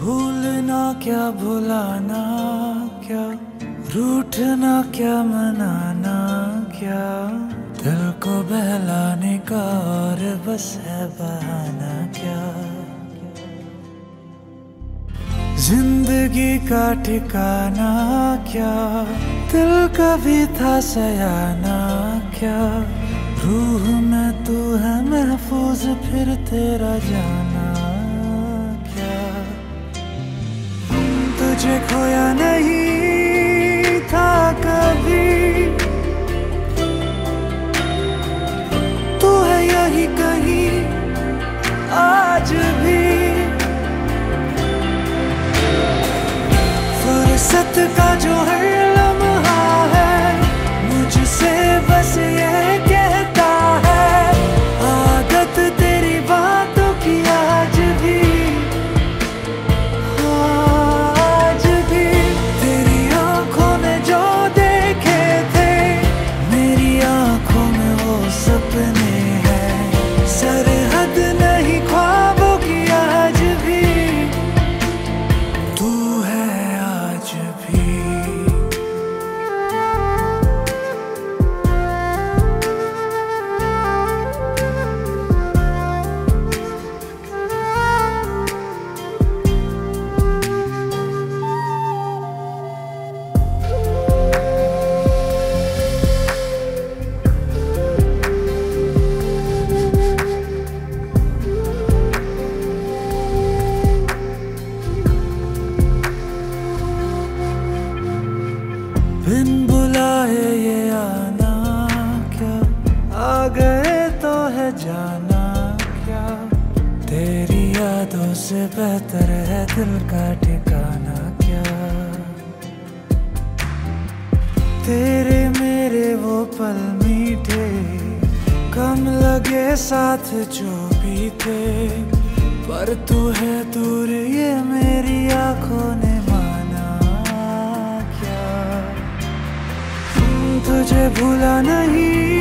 भूलना क्या भुलाना क्या, रूठना क्या मनाना क्या, दिल को बहलाने का और बस है बहाना क्या। जिंदगी का ठिकाना क्या, दिल का भी था सयाना क्या, रूह में तू है महफूज फिर तेरा जाना क्या। तुझे खोया नहीं था कभी, तू है यही कहीं आज भी। फुर्सत का जो हर लम्हा है मुझसे बस ये कहता है, आदत तेरी बातों की आज भी, आज भी। तेरी आंखों में जो देखे थे मेरी आंखों में वो सपने हैं, सरहद नहीं ख्वाबों की आज भी, तू है आज भी। बिन बुलाए ये आना क्या, आ गए तो है जाना क्या, तेरी यादों से बेहतर है दिल का ठिकाना क्या। तेरे मेरे वो पल मीठे कम लगे साथ जो भी थे, पर तू है दूर ये मेरी आंखों ने माना क्या। तुझे भूला नहीं